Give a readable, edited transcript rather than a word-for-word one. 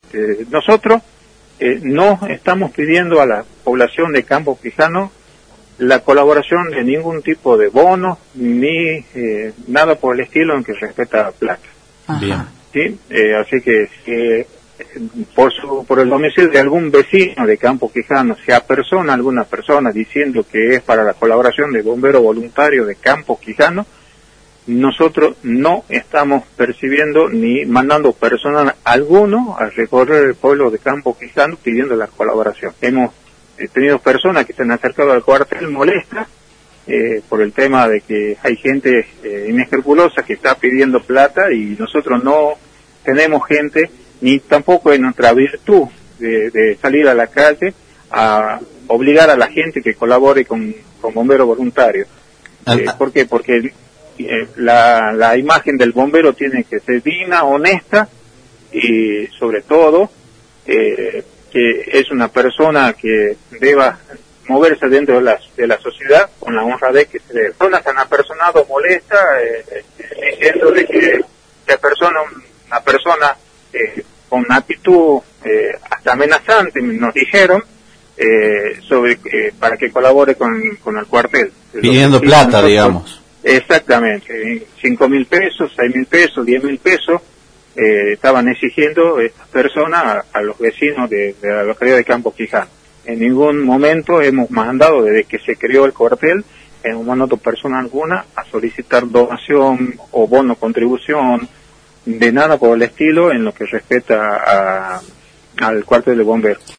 Nosotros no estamos pidiendo a la población de Campo Quijano la colaboración de ningún tipo de bono ni nada por el estilo en que respecta a plata. Bien. ¿Sí? Así que por el domicilio de algún vecino de Campo Quijano se apersona alguna persona diciendo que es para la colaboración de bomberos voluntarios de Campo Quijano, nosotros no estamos percibiendo ni mandando personal alguno a recorrer el pueblo de Campo Quijano pidiendo la colaboración. Hemos tenido personas que se han acercado al cuartel molestas por el tema de que hay gente inescrupulosa que está pidiendo plata y nosotros no tenemos gente ni tampoco es nuestra virtud de salir a la calle a obligar a la gente que colabore con bomberos voluntarios. ¿Por qué? Porque la imagen del bombero tiene que ser digna, honesta y sobre todo que es una persona que deba moverse dentro de la sociedad con la honradez que se debe. Personas se han apersonado molesta diciendo de que una persona con una actitud hasta amenazante, nos dijeron, para que colabore con el cuartel. Pidiendo plata, digamos. Exactamente, 5.000 pesos, 6.000 pesos, 10.000 pesos, estaban exigiendo estas personas a los vecinos de la localidad de Campo Quijano. En ningún momento hemos mandado, desde que se creó el cuartel, hemos mandado persona alguna a solicitar donación o bono contribución, de nada por el estilo en lo que respecta al cuartel de bomberos.